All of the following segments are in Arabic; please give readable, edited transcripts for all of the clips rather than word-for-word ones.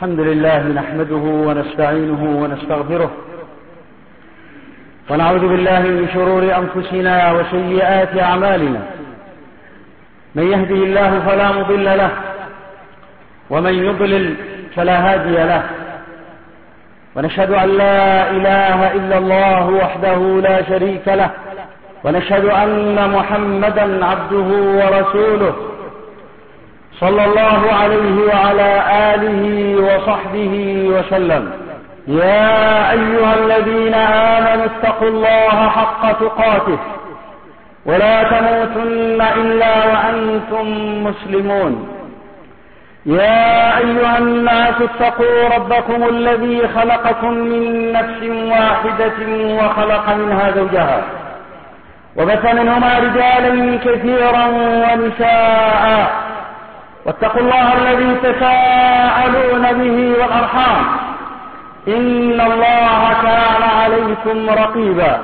الحمد لله نحمده ونستعينه ونستغفره ونعوذ بالله من شرور أنفسنا وسيئات أعمالنا. من يهده الله فلا مضل له ومن يضلل فلا هادي له، ونشهد أن لا إله إلا الله وحده لا شريك له، ونشهد أن محمدا عبده ورسوله صلى الله عليه وعلى آله وصحبه وسلم. يا أيها الذين آمنوا اتقوا الله حق تقاته ولا تموتن إلا وأنتم مسلمون. يا أيها الناس اتقوا ربكم الذي خلقكم من نفس واحدة وخلق منها زوجها وبث منهما رجالا كثيرا ونساء، واتقوا الله الذي تساءلون به والأرحام إن الله كان عليكم رقيبا.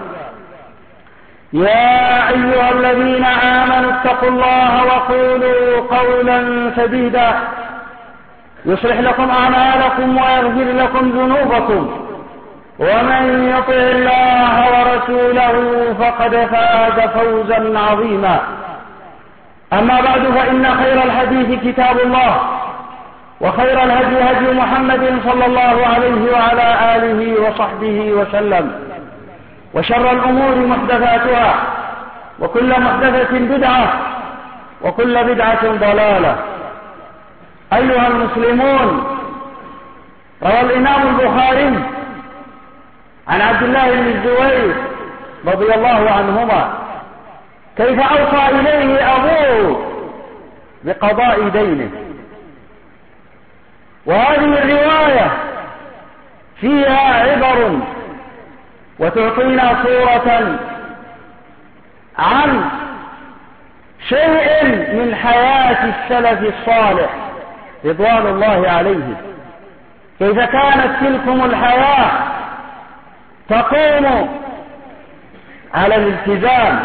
يا أيها الذين آمنوا اتقوا الله وقولوا قولا سديدا يصلح لكم أعمالكم ويغفر لكم ذنوبكم، ومن يطع الله ورسوله فقد فاز فوزا عظيما. أما بعد، فإن خير الحديث كتاب الله، وخير الهدي هدي محمد صلى الله عليه وعلى آله وصحبه وسلم، وشر الأمور محدثاتها، وكل محدثة بدعة، وكل بدعة ضلالة. أيها المسلمون، روى الإمام البخاري عن عبد الله بن الزبير رضي الله عنهما كيف أوصى إليه أبوه بقضاء دينه، وهذه الرواية فيها عبر وتعطينا صورة عن شيء من حياة السلف الصالح رضوان الله عليه، كيف كانت تلكم الحياة تقوم على الالتزام،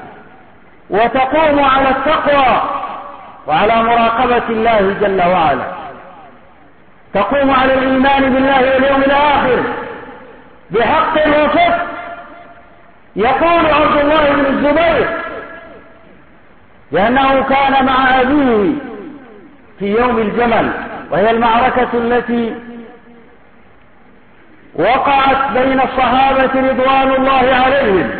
وتقوم على التقوى وعلى مراقبة الله جل وعلا، تقوم على الإيمان بالله واليوم الآخر بحق وصدق. يقول عبد الله بن الزبير لأنه كان مع أبيه في يوم الجمل، وهي المعركة التي وقعت بين الصحابة رضوان الله عليهم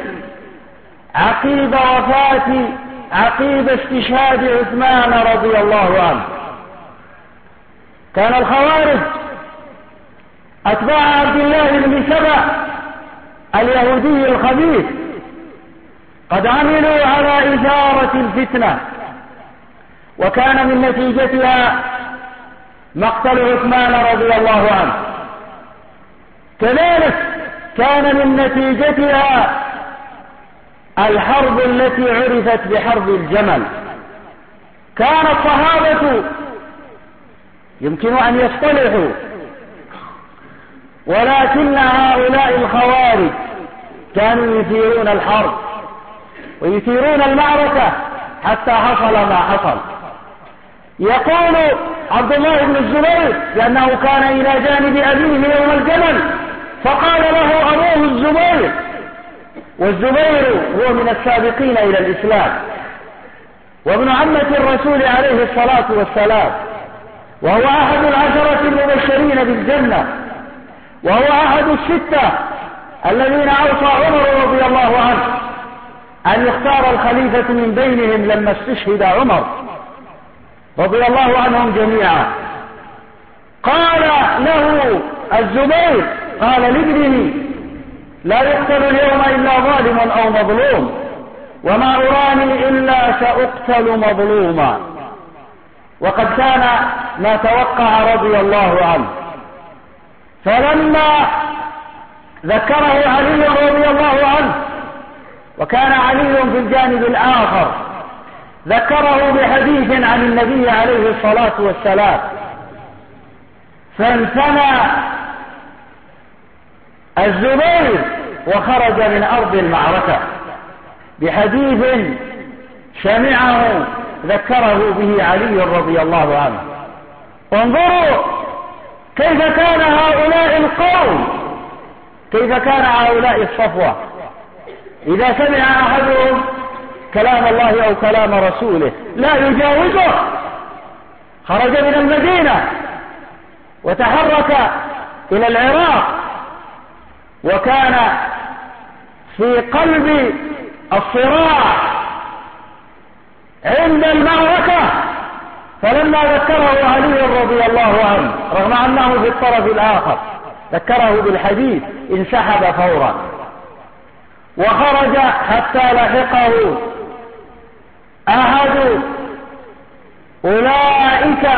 عقيب استشهاد عثمان رضي الله عنه. كان الخوارج أتباع عبد الله بن سبأ اليهودي الخبيث قد عملوا على إثارة الفتنة، وكان من نتيجتها مقتل عثمان رضي الله عنه. كذلك كان من نتيجتها الحرب التي عرفت بحرب الجمل. كان الصحابة يمكن أن يصطلحوا، ولكن هؤلاء الخوارج كانوا يثيرون الحرب ويثيرون المعركة حتى حصل ما حصل. يقول عبد الله بن الزبير لأنه كان إلى جانب أبيه يوم الجمل، فقال له أبوه الزبير، والزبير هو من السابقين إلى الإسلام، وابن عمة الرسول عليه الصلاة والسلام، وهو أحد العشرة المبشرين بالجنة، وهو أحد الستة الذين أوصى عمر رضي الله عنه أن يختار الخليفة من بينهم لما استشهد عمر رضي الله عنهم جميعا. قال له الزبير، قال لابنه: لا يقتل اليوم إلا ظالم أو مظلوم، وما أراني إلا سأقتل مظلوما. وقد كان ما توقع رضي الله عنه، فلما ذكره علي رضي الله عنه، وكان علي في الجانب الآخر، ذكره بحديث عن النبي عليه الصلاة والسلام، فانثنى الزبير وخرج من أرض المعركة بحديث سمعه ذكره به علي رضي الله عنه. انظروا كيف كان هؤلاء القوم، كيف كان هؤلاء الصفوة إذا سمع أحدهم كلام الله أو كلام رسوله لا يجاوزه، خرج من المدينة وتحرك إلى العراق، وكان في قلب الصراع عند المعركة، فلما ذكره علي رضي الله عنه رغم أنه في الطرف الآخر ذكره بالحديث انسحب فورا وخرج حتى لحقه أحد أولئك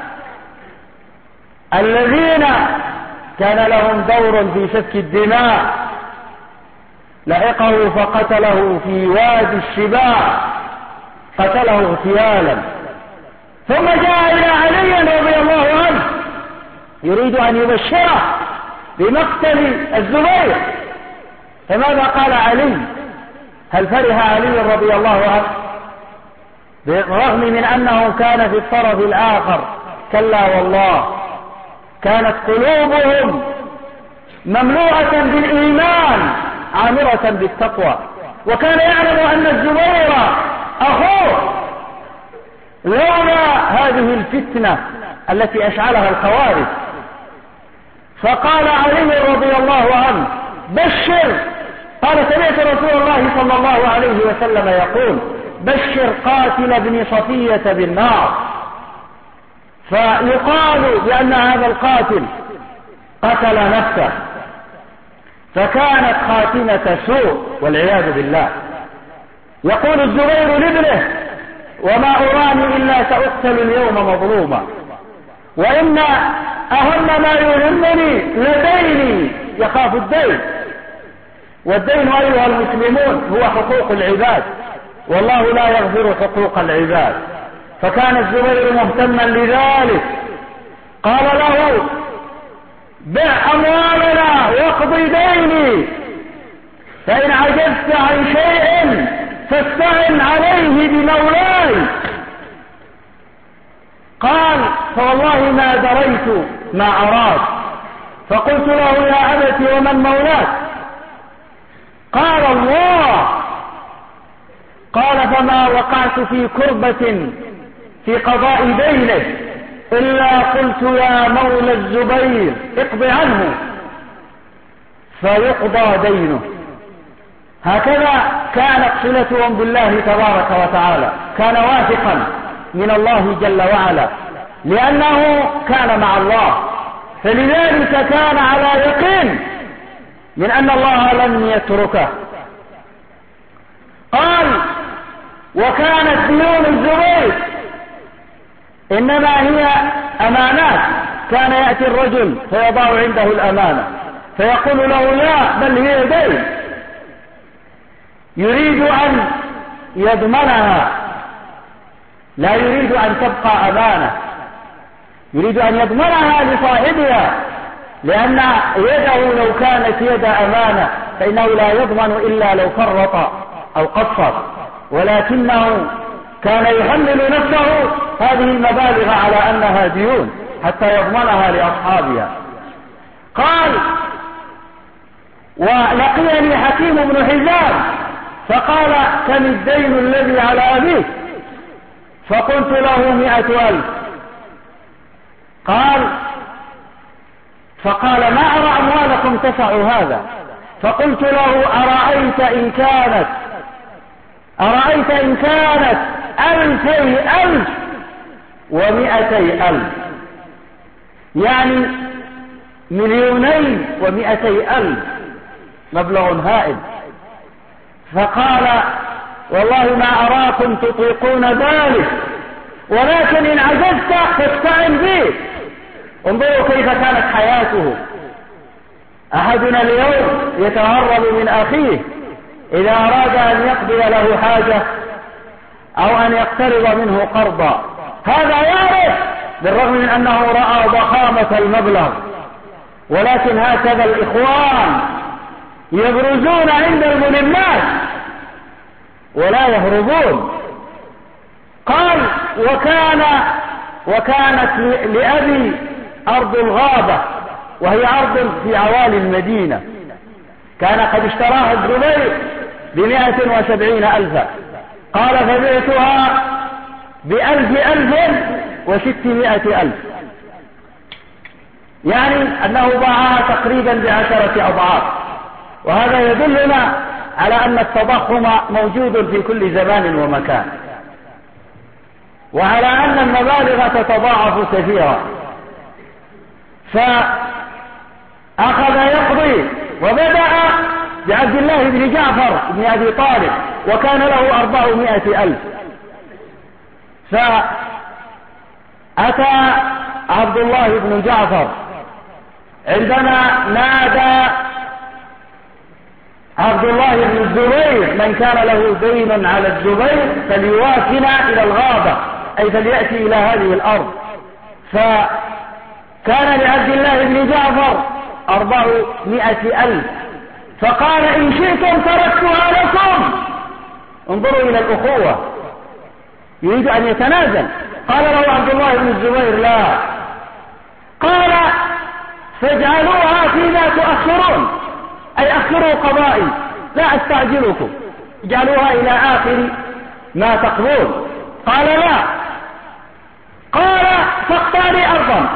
الذين كان لهم دور في سفك الدماء، لحقه فقتله في وادي الشباع، قتله اغتيالا، ثم جاء إلى علي رضي الله عنه يريد أن يبشره بمقتل الزبير، فماذا قال علي؟ هل فرح علي رضي الله عنه بالرغم من أنه كان في الطرف الآخر؟ كلا والله، كانت قلوبهم مملوءة بالإيمان عامرة بالتقوى، وكان يعلم أن الزبير أخوه، لولا هذه الفتنة التي أشعلها الخوارج. فقال علي رضي الله عنه بشر، قال سمعت رسول الله صلى الله عليه وسلم يقول بشر قاتل ابن صفية بالنار، فيقال بأن هذا القاتل قتل نفسه، فكانت خاتمة سوء والعياذ بالله. يقول الزبير لابنه وما أراني إلا سأقتل اليوم مظلوما، وإن أهم ما يهمني لديني، يخاف الدين، والدين أيها المسلمون هو حقوق العباد، والله لا يغفر حقوق العباد. فكان الزبير مهتما لذلك، قال له بع أموالنا واقض ديني، فإن عجزت عن شيء فاستعن عليه بمولاي. قال فوالله ما دريت ما أراد، فقلت له يا أبت ومن مولاك؟ قال الله. قال فما وقعت في كربة في قضاء دينه إلا قلت يا مولى الزبير اقض عنه فيقضى دينه. هكذا كانت صلتهم بالله تبارك وتعالى، كان واثقا من الله جل وعلا لأنه كان مع الله، فلذلك كان على يقين من أن الله لن يتركه. قال وكانت ديون الزبير إنما هي أمانات، كان يأتي الرجل فيضع عنده الأمانة فيقول له لا بل هي دين، يريد أن يضمنها، لا يريد أن تبقى أمانة، يريد أن يضمنها لصاحبها، لأن يده لو كانت يد أمانة فإنه لا يضمن إلا لو فرط أو قصر، ولكنه كان يحمل نفسه هذه المبالغ على أنها ديون حتى يضمنها لأصحابها. قال ولقيني حكيم بن حزام فقال كم الدين الذي على أبيك؟ فقلت له 100,000. فقال ما أرى أموالكم تسع هذا؟ فقلت له أرأيت إن كانت 200,000 و200,000، يعني 2,200,000 مبلغ هائل. فقال والله ما أراكم تطيقون ذلك، ولكن إن عجزت فاستعن بي. انظروا كيف كانت حياته. أحدنا اليوم يتهرب من أخيه إذا أراد أن يقضي له حاجة أو أن يقترض منه قرضا، هذا يعرف بالرغم من أنه رأى ضخامة المبلغ، ولكن هكذا الإخوان يبرزون عند الملمات ولا يهربون. قال وكانت لأبي أرض الغابة، وهي أرض في عوالي المدينة، كان قد اشتراها الزبير ب170,000. قال فبعتها ب1,600,000، يعني أنه باعها تقريبا ب10 أضعاف. وهذا يدلنا على أن التضخم موجود في كل زمان ومكان، وعلى أن المبالغ تتضاعف كثيرا. فأخذ يقضي وبدأ بعبد الله بن جعفر بن أبي طالب، وكان له 400,000. فأتى عبد الله بن جعفر عندما نادى عبد الله بن الزبير من كان له دين على الزبير فليوافنا إلى الغابة، أي فليأتي إلى هذه الأرض. فكان لعبد الله بن جعفر 400,000، فقال إن شئتم تركتها لكم. انظروا إلى الأخوة، يريد أن يتنازل. قال له عبد الله بن الزبير لا. قال فاجعلوها فيما تؤخرون، أي أخروا قضائي، لا أستعجلكم، اجعلوها إلى آخر ما تقضون. قال لا. قال فاقطع لي أرضا،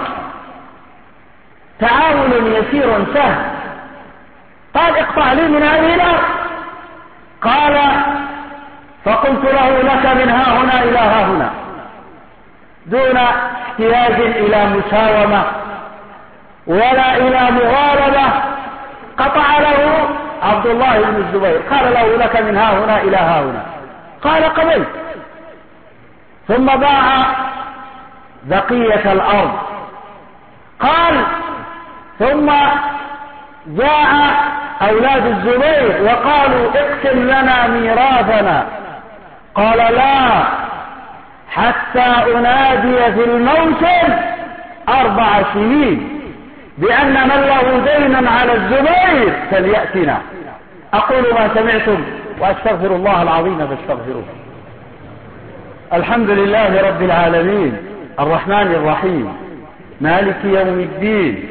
تعاون يسير سهل. قال اقطع لي من هذه الأرض. قال فقلت له لك من ها هنا إلى ها هنا، دون احتياج إلى مساومة ولا إلى مغالبة. قطع له عبد الله بن الزبير، قال له لك من ها هنا إلى ها هنا. قال قبلت. ثم باع بقية الأرض. قال ثم جاء أولاد الزبير وقالوا اقسم لنا ميراثنا. قال لا حتى أنادي في الموسم 4 سنين بأن من له دينا على الزبير فليأتنا. أقول ما سمعتم وأستغفر الله العظيم فاستغفروه. الحمد لله رب العالمين الرحمن الرحيم مالك يوم الدين،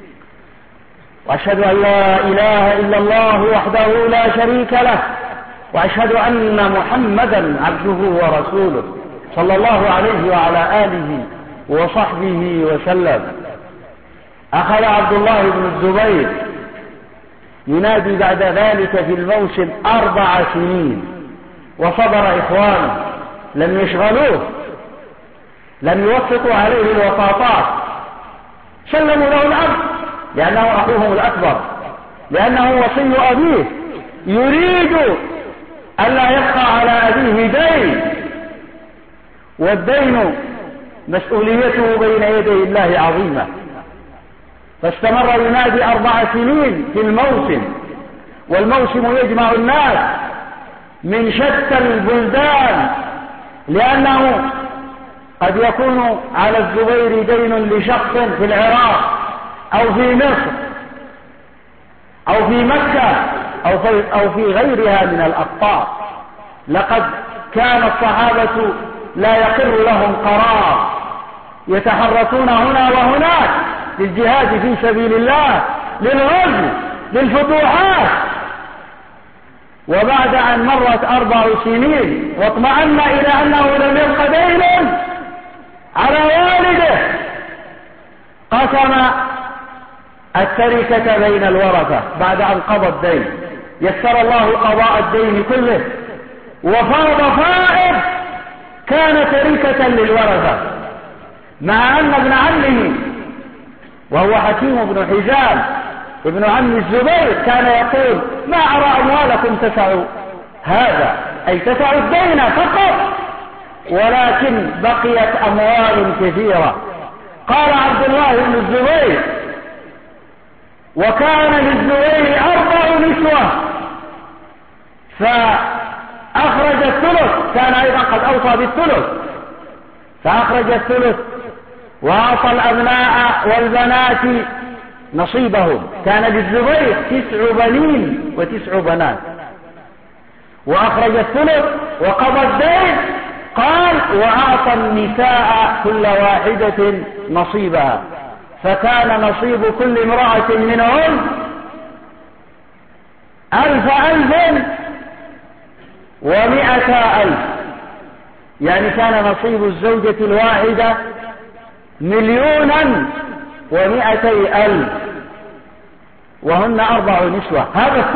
وأشهد أن لا إله إلا الله وحده لا شريك له، وأشهد أن محمدا عبده ورسوله صلى الله عليه وعلى آله وصحبه وسلم. أخذ عبد الله بن الزبير ينادي بعد ذلك في الموسم 4 سنين، وصبر إخوانه، لم يشغلوه، لم يوسطوا عليه الوساطات، سلموا له الأرض لأنه أخوهم الأكبر، لأنه وصي أبيه، يريد ألا يبقى على أبيه دين، والدين مسؤوليته بين يدي الله عظيمة. فاستمر ينادي 4 سنين في الموسم، والموسم يجمع الناس من شتى البلدان، لأنه قد يكون على الزبير دين لشخص في العراق أو في مصر أو في مكة أو في غيرها من الأقطار. لقد كان الصحابة لا يقر لهم قرار، يتحركون هنا وهناك للجهاد في سبيل الله، للغزو، للفتوحات. وبعد أن مرت 4 سنين واطمأن إلى أنه لم يبق دين على والده، قسم التركة بين الورثة بعد أن قضى الدين. يسر الله قضاء الدين كله، وفرض فائض كان تركة للورثة، مع أن ابن عمه وهو حكيم بن حزام ابن عم الزبير كان يقول ما أرى أموالكم تسع هذا، أي تسع الدين فقط، ولكن بقيت أموال كثيرة. قال عبد الله بن الزبير وكان للزبير 4 نسوة، فأخرج الثلث، كان أيضا قد أوصى بالثلث، فأخرج الثلث وأعطى الأبناء والبنات نصيبهم. كان للزبير 9 بنين و9 بنات، وأخرج الثلث وقضى الدين. قال وأعطى النساء كل واحدة نصيبها، فكان نصيب كل امرأة منهن 1,100,000، يعني كان نصيب الزوجة الواحدة 1,200,000 وهن 4 نسوة.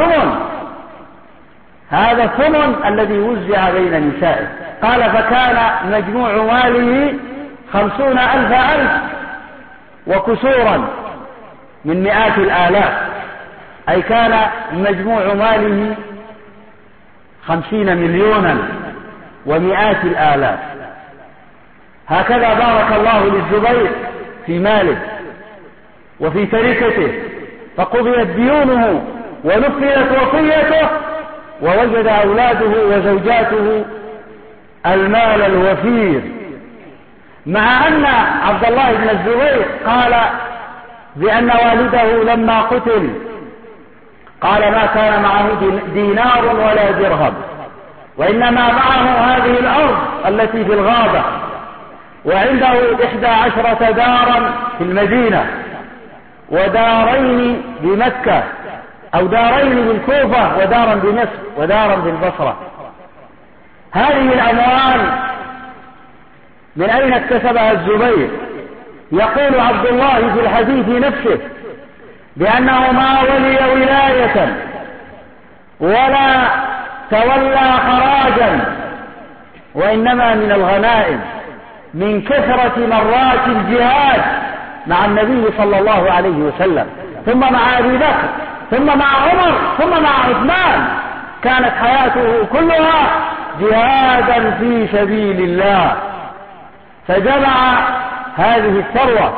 هذا الثمن الذي وزع بين نسائه. قال فكان مجموع ماله 50,000 وكسورا من مئات الآلاف، أي كان مجموع ماله 50 مليونا ومئات الآلاف. هكذا بارك الله للزبير في ماله وفي تركته، فقضيت ديونه ونفذت وصيته، ووجد أولاده وزوجاته المال الوفير، مع أن عبد الله بن الزبير قال بأن والده لما قتل قال ما كان معه دينار ولا درهم، وإنما معه هذه الأرض التي في الغابة، وعنده 11 دارا في المدينة، ودارين بمكة، أو دارين بالكوفة، ودارا بمصر، ودارا بالبصرة. هذه الأموال من أين اكتسبها الزبير؟ يقول عبد الله في الحديث نفسه بأنه ما ولي ولاية ولا تولى خراجا، وإنما من الغنائم، من كثرة مرات الجهاد مع النبي صلى الله عليه وسلم، ثم مع أبي بكر، ثم مع عمر، ثم مع عثمان. كانت حياته كلها جهادا في سبيل الله، فجمع هذه الثروة.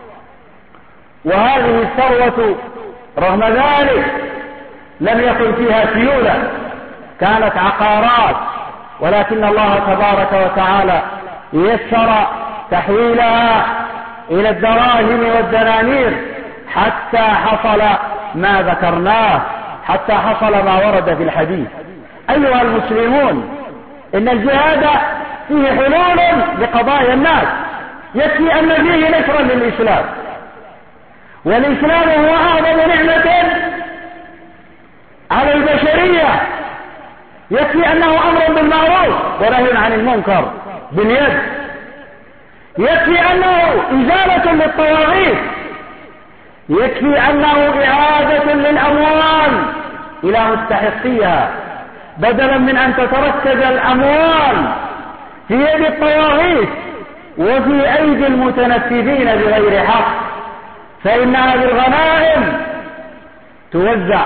وهذه الثروة رغم ذلك لم يكن فيها سيولة، كانت عقارات، ولكن الله تبارك وتعالى يسر تحويلها إلى الدراهم والدنانير حتى حصل ما ذكرناه، حتى حصل ما ورد في الحديث. أيها المسلمون، إن الجهاد فيه حلول لقضايا الناس، يكفي أن فيه نشرا للإسلام، والإسلام هو أعظم نعمة على البشرية. يكفي أنه أمر بالمعروف ونهي عن المنكر باليد، يكفي أنه إزالة للطواغيت، يكفي أنه إعادة للأموال إلى مستحقيها، بدلا من أن تتركز الأموال في يد الطواغيت وفي أيدي المتنفذين بغير حق، فإنها بالغنائم توزع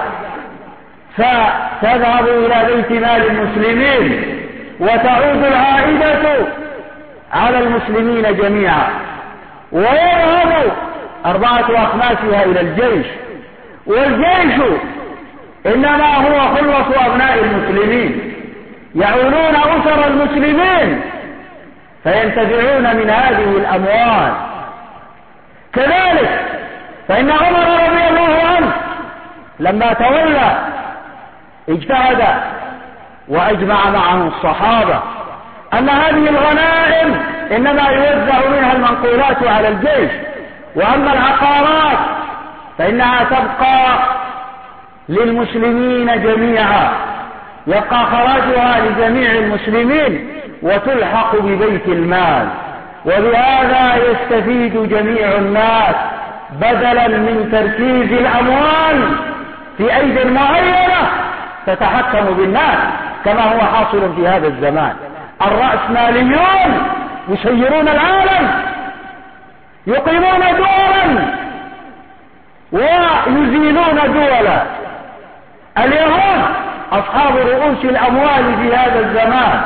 فتذهب إلى بيت مال المسلمين، وتعود العائدة على المسلمين جميعا، ويذهب 4 أخماسها إلى الجيش، والجيش إنما هو خلص أبناء المسلمين، يعولون أسر المسلمين فينتفعون من هذه الأموال. كذلك فإن عمر رضي الله عنه لما تولى اجتهد وأجمع معه الصحابة أن هذه الغنائم إنما يوزع منها المنقولات على الجيش، وأما العقارات فإنها تبقى للمسلمين جميعا، يبقى خراجها لجميع المسلمين وتلحق ببيت المال، وبهذا يستفيد جميع الناس، بدلا من تركيز الأموال في أيدي معينة تتحكم بالناس كما هو حاصل في هذا الزمان. الرأسماليون يسيرون العالم، يقيمون دولا ويزيلون دولا. اليهود أصحاب رؤوس الأموال في هذا الزمان،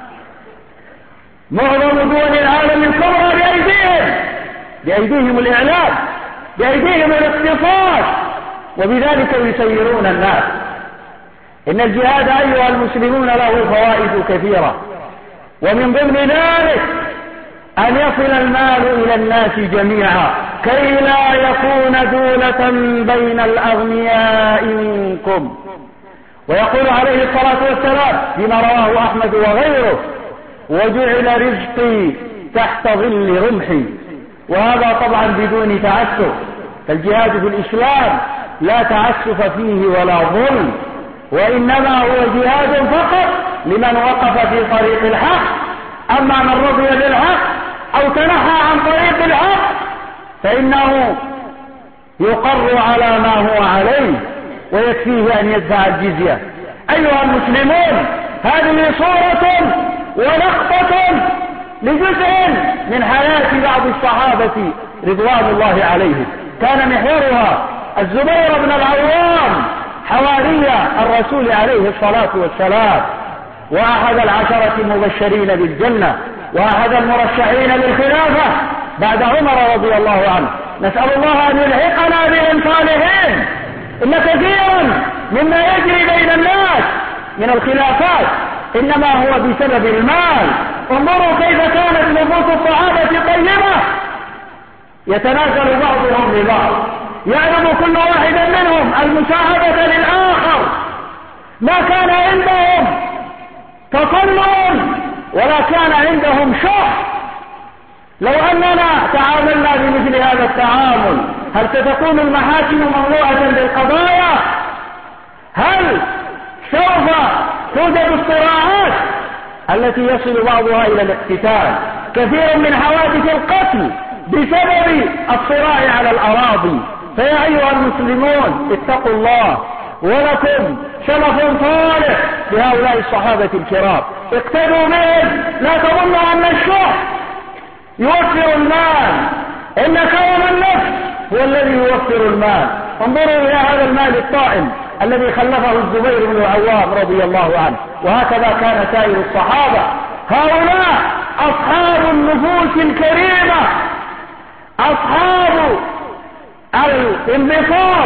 معظم دول العالم الكبرى بأيديهم الإعلام، بأيديهم الاقتصاد، وبذلك يسيرون الناس. إن الجهاد أيها المسلمون له فوائد كثيرة، ومن ضمن ذلك أن يصل المال إلى الناس جميعا كي لا يكون دولة بين الأغنياء منكم. ويقول عليه الصلاة والسلام فيما رواه أحمد وغيره: وجعل رزقي تحت ظل رمحي. وهذا طبعا بدون تعسف، فالجهاد في الإسلام لا تعسف فيه ولا ظلم، وإنما هو جهاد فقط لمن وقف في طريق الحق. أما من رضي بالحق أو تنحى عن طريق الحق فإنه يقر على ما هو عليه ويكفيه أن يدفع الجزية. أيها المسلمون، هذه صورة ولقطة لجزء من حياة بعض الصحابة رضوان الله عليهم، كان محورها الزبير بن العوام حواري الرسول عليه الصلاة والسلام، وأحد العشرة المبشرين بالجنة، وأحد المرشحين للخلافة بعد عمر رضي الله عنه. نسأل الله أن يلحقنا بهم صالحين. إن كثيرا مما يجري بين الناس من الخلافات إنما هو بسبب المال. انظروا كيف كانت نفوس الصحابة طيبة، يتنازل بعضهم لبعض، يعلم كل واحد منهم المساعدة للآخر، ما كان عندهم تطلع ولا كان عندهم شح. لو أننا تعاملنا بمثل هذا التعامل هل ستكون المحاكم ممنوعة بالقضايا؟ هل سوف توجد الصراعات التي يصل بعضها إلى الاقتتال؟ كثير من حوادث القتل بسبب الصراع على الأراضي. فيا أيها المسلمون اتقوا الله، ولكم سلف صالح بهؤلاء الصحابة الكرام، اقتدوا بهم. لا تظنوا أن الشح يوفر المال، إن كرم النفس هو الذي يوفر المال. انظروا إلى هذا المال الطائل الذي خلفه الزبير بن العوام رضي الله عنه، وهكذا كان سائر الصحابة. هؤلاء أصحاب النفوس الكريمة، أصحاب الانبساط،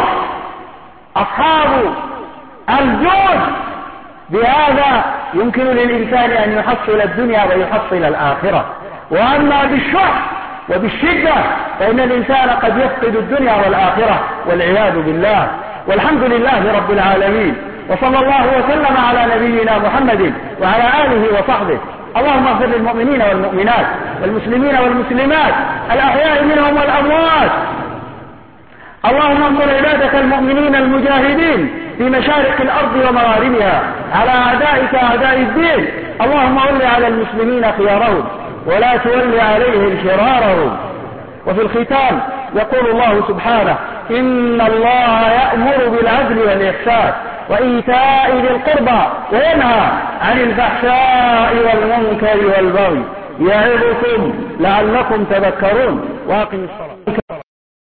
أصحاب الجود. بهذا يمكن للإنسان أن يحصل الدنيا ويحصل الآخرة. وأما بالشح وبالشدة فإن الإنسان قد يفقد الدنيا والآخرة والعياذ بالله. والحمد لله رب العالمين، وصلى الله وسلم على نبينا محمد وعلى آله وصحبه. اللهم اغفر للمؤمنين والمؤمنات والمسلمين والمسلمات الأحياء منهم والأموات. اللهم انصر عبادك المؤمنين المجاهدين في مشارق الأرض ومغاربها على أعدائك أعداء الدين. اللهم ول على المسلمين خيارهم ولا تول عليهم شرارهم. وفي الختام يقول الله سبحانه: إن الله يأمر بالعدل والإحسان وإيتاء ذي القربى وينهى عن الفحشاء والمنكر والبغي يعظكم لعلكم تذكرون. واقم الصلاة.